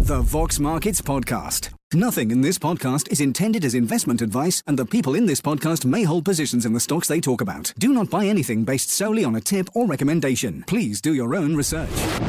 The Vox Markets Podcast. Nothing in this podcast is intended as investment advice, and the people in this podcast may hold positions in the stocks they talk about. Do not buy anything based solely on a tip or recommendation. Please do your own research.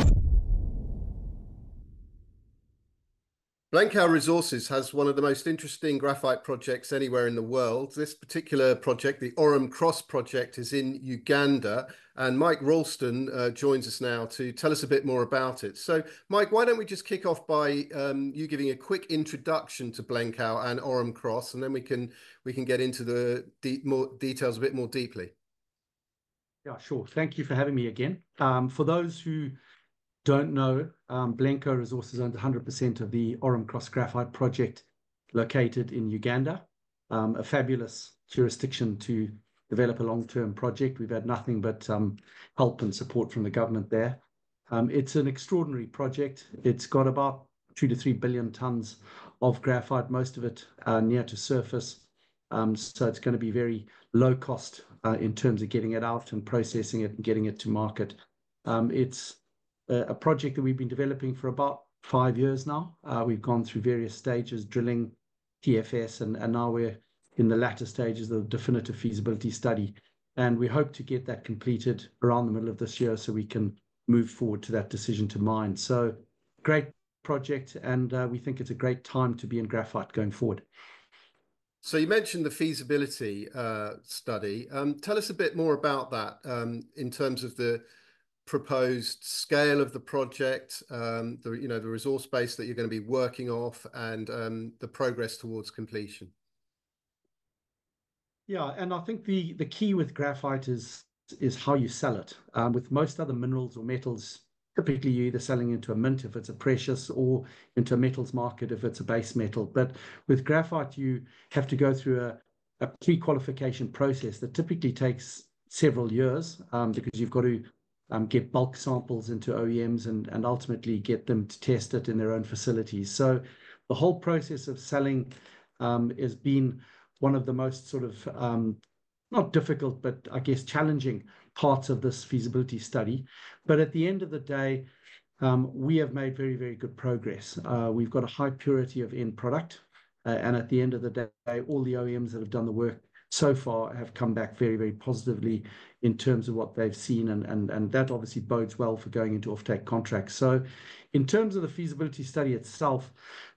Blankow Resources has one of the most interesting graphite projects anywhere in the world. This particular project, the Oram Cross project, is in Uganda, and Mike Ralston joins us now to tell us a bit more about it. So, Mike, why don't we just kick off by you giving a quick introduction to Blankow and Oram Cross, and then we can get into the more details a bit more deeply. Yeah, sure. Thank you for having me again. For those who don't know, Blankow Resources owns 100% of the Oram Cross Graphite project located in Uganda, a fabulous jurisdiction to develop a long-term project. We've had nothing but help and support from the government there. It's an extraordinary project. It's got about 2 to 3 billion tons of graphite, most of it near to surface. So it's going to be very low cost in terms of getting it out and processing it and getting it to market. It's a project that we've been developing for about 5 years now. We've gone through various stages, drilling, TFS, and now we're in the latter stages of the definitive feasibility study. And we hope to get that completed around the middle of this year so we can move forward to that decision to mine. So great project, and we think it's a great time to be in graphite going forward. So you mentioned the feasibility study. Tell us a bit more about that in terms of the proposed scale of the project, the resource base that you're going to be working off, and the progress towards completion. Yeah, and I think the key with graphite is how you sell it. With most other minerals or metals, typically you're either selling into a mint if it's a precious, or into a metals market if it's a base metal. But with graphite, you have to go through a pre-qualification process that typically takes several years because you've got to get bulk samples into OEMs and ultimately get them to test it in their own facilities. So the whole process of selling has been one of the most sort of, not difficult, but I guess challenging parts of this feasibility study. But at the end of the day, we have made very, very good progress. We've got a high purity of end product. And at the end of the day, all the OEMs that have done the work so far have come back very, very positively in terms of what they've seen, and that obviously bodes well for going into offtake contracts. So in terms of the feasibility study itself,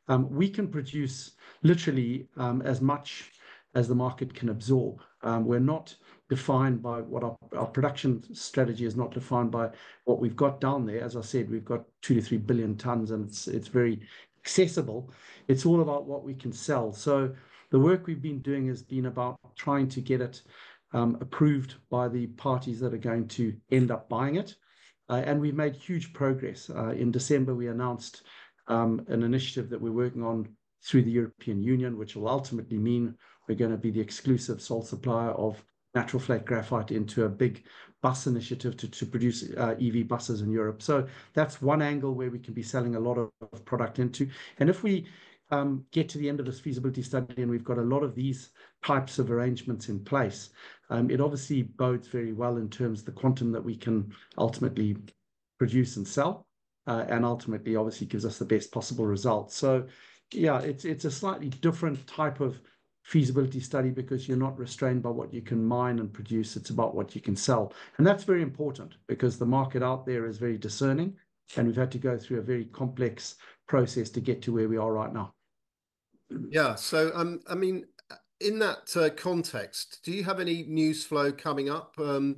we can produce literally as much as the market can absorb. We're not defined by what our production strategy is, not defined by what we've got down there. As I said, we've got 2 to 3 billion tons, and it's very accessible. It's all about what we can sell. So the work we've been doing has been about trying to get it approved by the parties that are going to end up buying it. And we've made huge progress. In December, we announced an initiative that we're working on through the European Union, which will ultimately mean we're going to be the exclusive sole supplier of natural flake graphite into a big bus initiative to produce EV buses in Europe. So that's one angle where we can be selling a lot of product into. And if we get to the end of this feasibility study and we've got a lot of these types of arrangements in place, it obviously bodes very well in terms of the quantum that we can ultimately produce and sell, and ultimately obviously gives us the best possible results. So yeah, it's a slightly different type of feasibility study because you're not restrained by what you can mine and produce. It's about what you can sell. And that's very important because the market out there is very discerning, and we've had to go through a very complex process to get to where we are right now. Yeah. So, I mean, in that context, do you have any news flow coming up,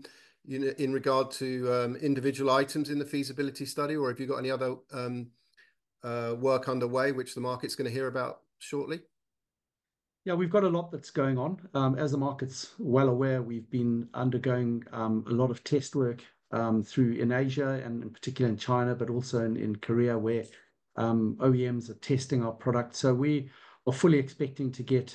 in regard to individual items in the feasibility study, or have you got any other work underway which the market's going to hear about shortly? Yeah, we've got a lot that's going on. As the market's well aware, we've been undergoing a lot of test work through in Asia and in particular in China, but also in Korea, where OEMs are testing our product. So we are fully expecting to get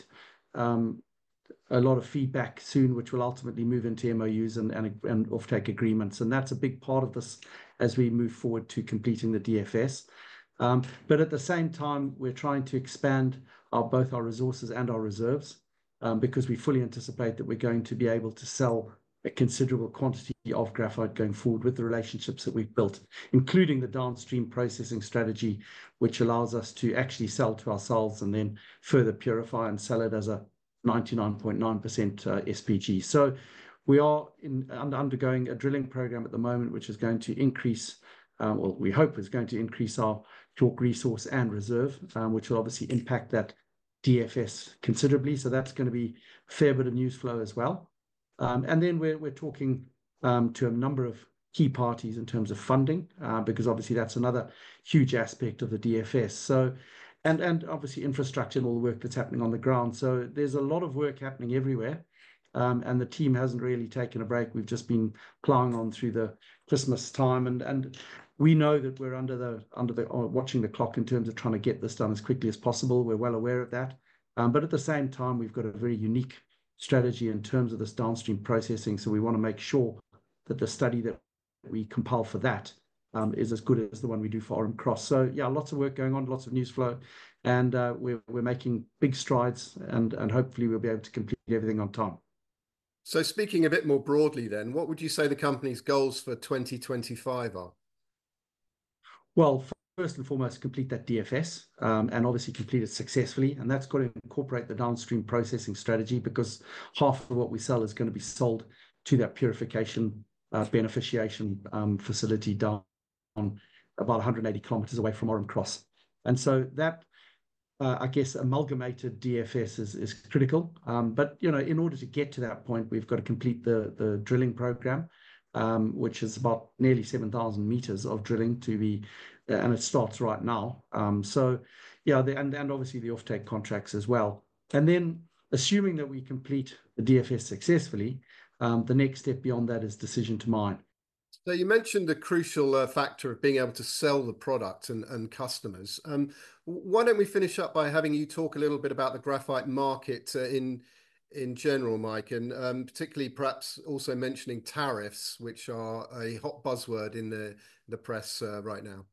a lot of feedback soon, which will ultimately move into MOUs and offtake agreements. And that's a big part of this as we move forward to completing the DFS. But at the same time, we're trying to expand both our resources and our reserves because we fully anticipate that we're going to be able to sell a considerable quantity of graphite going forward with the relationships that we've built, including the downstream processing strategy, which allows us to actually sell to ourselves and then further purify and sell it as a 99.9% SPG. So we are undergoing a drilling program at the moment, which is going to increase, well, we hope is going to increase our JORC resource and reserve, which will obviously impact that DFS considerably. So that's going to be a fair bit of news flow as well. And then we're talking to a number of key parties in terms of funding, because obviously that's another huge aspect of the DFS. So, and obviously infrastructure and all the work that's happening on the ground. So there's a lot of work happening everywhere. And the team hasn't really taken a break. We've just been plowing on through the Christmas time, and we know that we're watching the clock in terms of trying to get this done as quickly as possible. We're well aware of that. But at the same time, we've got a very unique strategy in terms of this downstream processing. So we want to make sure that the study that we compile for that is as good as the one we do for Aurum Cross. So yeah, lots of work going on, lots of news flow, and we're making big strides, and hopefully we'll be able to complete everything on time. So speaking a bit more broadly then, what would you say the company's goals for 2025 are? Well, first and foremost, complete that DFS, and obviously complete it successfully. And that's got to incorporate the downstream processing strategy, because half of what we sell is going to be sold to that purification beneficiation facility down about 180 kilometers away from Aurum Cross. And so that, I guess, amalgamated DFS is critical. But, you know, in order to get to that point, we've got to complete the drilling program, which is about nearly 7,000 meters of drilling to be, and it starts right now. So, yeah, and obviously the offtake contracts as well. And then, assuming that we complete the DFS successfully, the next step beyond that is decision to mine. So you mentioned the crucial factor of being able to sell the product and customers. Why don't we finish up by having you talk a little bit about the graphite market in general, Mike, and particularly perhaps also mentioning tariffs, which are a hot buzzword in the press right now.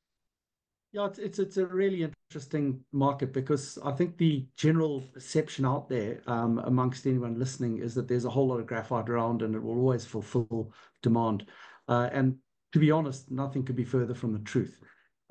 Yeah, it's a really interesting market, because I think the general perception out there amongst anyone listening is that there's a whole lot of graphite around and it will always fulfill demand. And to be honest, nothing could be further from the truth.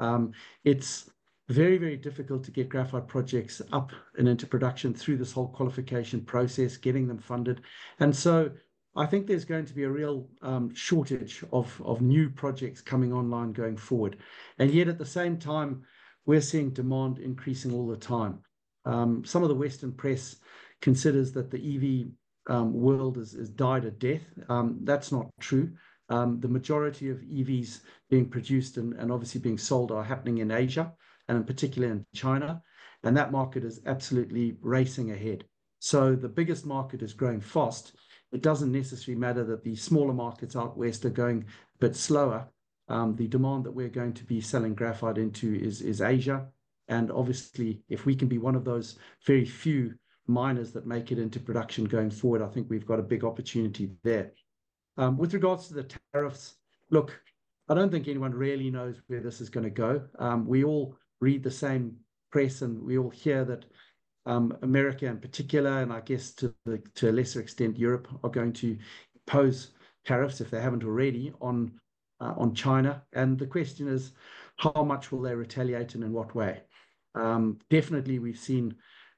It's very, very difficult to get graphite projects up and into production through this whole qualification process, getting them funded. And so I think there's going to be a real shortage of new projects coming online going forward. And yet at the same time, we're seeing demand increasing all the time. Some of the Western press considers that the EV world is died a death. That's not true. The majority of EVs being produced and obviously being sold are happening in Asia, and in particular in China. And that market is absolutely racing ahead. So the biggest market is growing fast. It doesn't necessarily matter that the smaller markets out west are going a bit slower. The demand that we're going to be selling graphite into is Asia. And obviously, if we can be one of those very few miners that make it into production going forward, I think we've got a big opportunity there. With regards to the tariffs, look, I don't think anyone really knows where this is going to go. We all read the same press, and we all hear that America in particular, and I guess to a lesser extent Europe, are going to impose tariffs, if they haven't already, on China. And the question is, how much will they retaliate and in what way? Definitely, we've seen,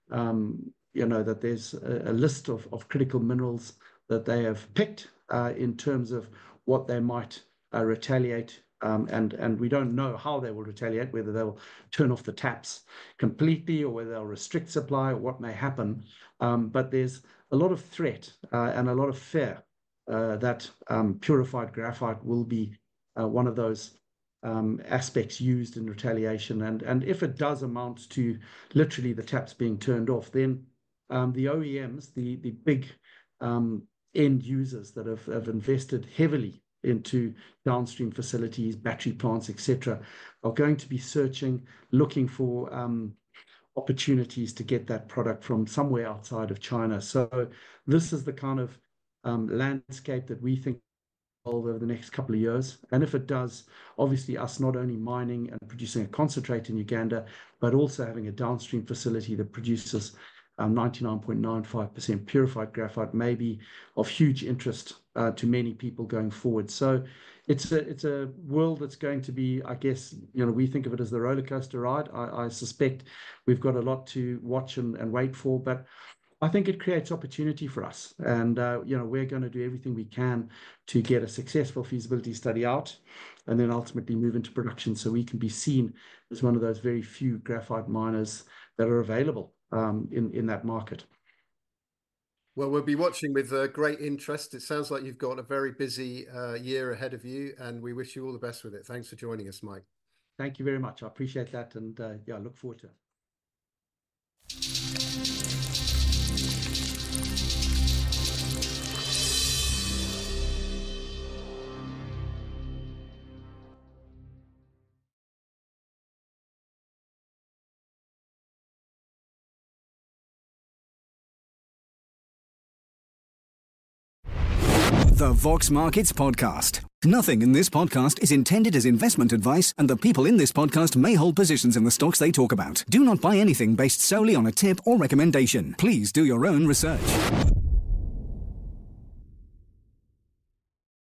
that there's a list of critical minerals that they have picked in terms of what they might retaliate. And we don't know how they will retaliate, whether they'll turn off the taps completely or whether they'll restrict supply or what may happen. But there's a lot of threat and a lot of fear that purified graphite will be one of those aspects used in retaliation. And if it does amount to literally the taps being turned off, then the OEMs, the big end users that have invested heavily into downstream facilities, battery plants, etc., are going to be looking for opportunities to get that product from somewhere outside of China. So this is the kind of landscape that we think over the next couple of years. And if it does, obviously us not only mining and producing a concentrate in Uganda, but also having a downstream facility that produces 99.95% purified graphite may be of huge interest to many people going forward. So it's a world that's going to be, I guess, we think of it as the roller coaster ride. I suspect we've got a lot to watch and wait for, but I think it creates opportunity for us. And, we're going to do everything we can to get a successful feasibility study out and then ultimately move into production so we can be seen as one of those very few graphite miners that are available in that market. Well, we'll be watching with great interest. It sounds like you've got a very busy year ahead of you, and we wish you all the best with it. Thanks for joining us, Mike. Thank you very much. I appreciate that, and I look forward to it. The Vox Markets Podcast. Nothing in this podcast is intended as investment advice, and the people in this podcast may hold positions in the stocks they talk about. Do not buy anything based solely on a tip or recommendation. Please do your own research.